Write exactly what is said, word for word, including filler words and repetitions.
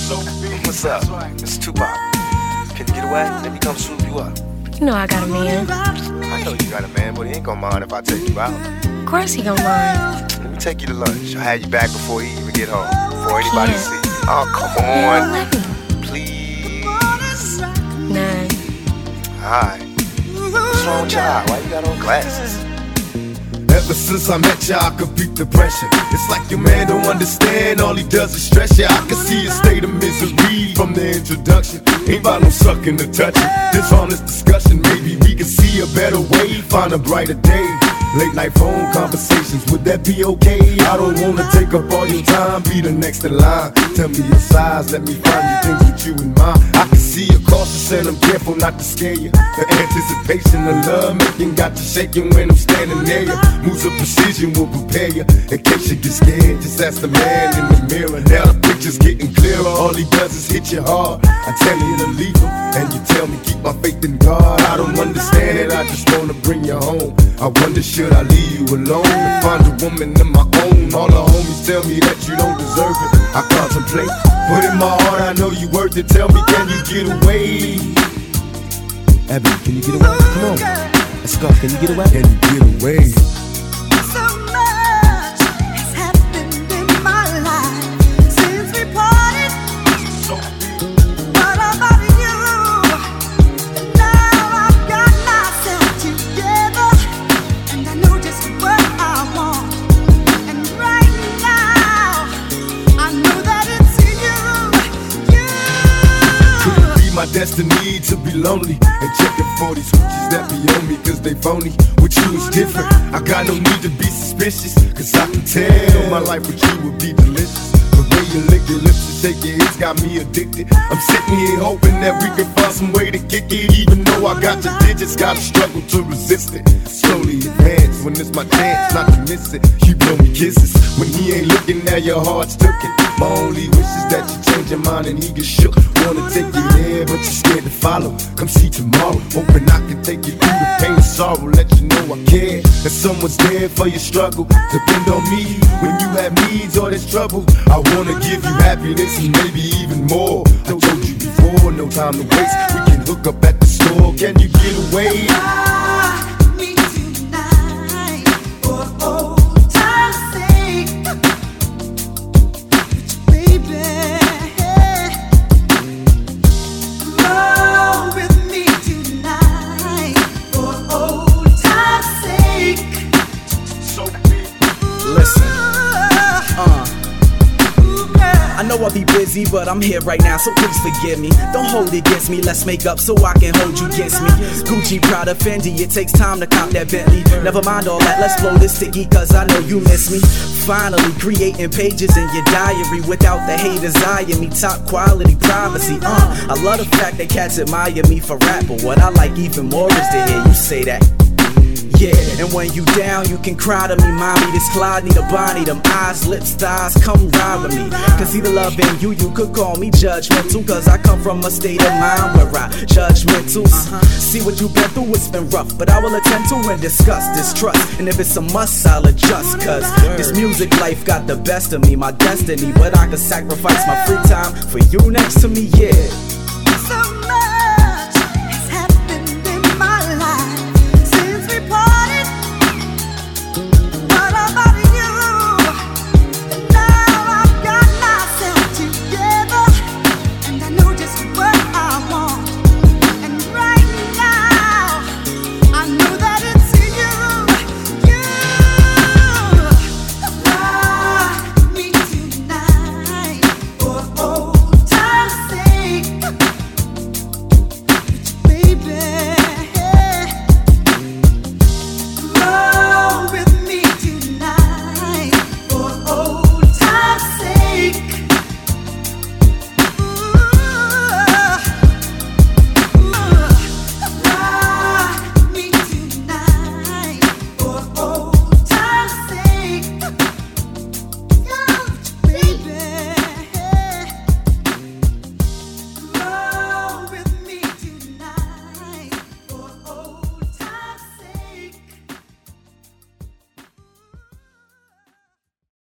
What's up? It's Tupac. Can you get away? Let me come swoop you up. You know I got a man. I know you got a man, but he ain't gonna mind if I take you out. Of course he gonna mind. Let me take you to lunch. I'll have you back before he even get home. Before anybody Can't. see you. Oh, come Man, on. let me. Please. Nah. Alright. What's wrong with your eye? Why you got on glasses? Ever since I met ya, I could beat the pressure. It's like your man don't understand, all he does is stress ya. I can see a state of misery from the introduction. Ain't about no sucking or touching. This honest discussion, maybe we can see a better way, find a brighter day. Late night phone conversations, would that be okay? I don't wanna take up all your time, be the next in line. Tell me your size, let me find you things with you in mind. I can see you're cautious and I'm careful not to scare you. The anticipation of love making got you shaking when I'm standing near you. Moves of precision will prepare you in case you get scared. Just ask the man in the mirror. Now the picture's getting clearer. All he does is hit you hard. I tell you to leave him, and you tell me keep my faith in God. I don't understand it, I just wanna bring you home. I wonder should I leave you alone and find a woman of my own? All the homies tell me that you don't deserve it. I contemplate, but in my heart I know you worth it. Tell me, can you get away? Abby, can you get away? Come on, let's go. Can you get away? Can you get away? So much has happened in my life since we parted. What about you? Now I've got myself together, and I know just what I want. And right now, I know that it's you. You. Could it be my destiny to be lonely and checking for these hoochies that be on me cause they phony? With you is different, I got no need to be suspicious, cause I can tell my life with you would be delicious. The way you lick your lips and shake your hips got me addicted. I'm sitting here hoping that we can find some way to kick it. Even though I got your digits, gotta struggle to resist it. Slowly advance when it's my chance not to miss it. You blow me kisses when he ain't looking, now your heart's took it. My only wish is that you change your mind and he get shook. Wanna take you there, but you're scared to follow. Come see tomorrow, hoping I can take you through the pain and sorrow. Let you know I care, that someone's there for your struggle. Depend on me when you have needs or there's trouble. I wanna give you happiness and maybe even more. I told you before, no time to waste. We can hook up at the store. Can you get away? Me tonight, for old time's sake, baby. Roll with me tonight, for old time's sake. Listen, uh I know I'll be busy, but I'm here right now, so please forgive me. Don't hold it against me, let's make up so I can hold you against me. Gucci, Prada, Fendi, it takes time to cop that Bentley. Never mind all that, let's blow this sticky, cause I know you miss me. Finally creating pages in your diary without the haters eyeing me. Top quality privacy, uh I love the fact that cats admire me for rap, but what I like even more is to hear you say that. Yeah, and when you down, you can cry to me, mommy. This Clyde need a Bonnie, them eyes, lips, thighs, come ride with me. Cause either loving you, you could call me judgmental, cause I come from a state of mind where I judgmental. Uh-huh. See what you've been through, it's been rough, but I will attend to and discuss this trust. And if it's a must, I'll adjust, cause this music life got the best of me, my destiny. But I could sacrifice my free time for you next to me, yeah. So much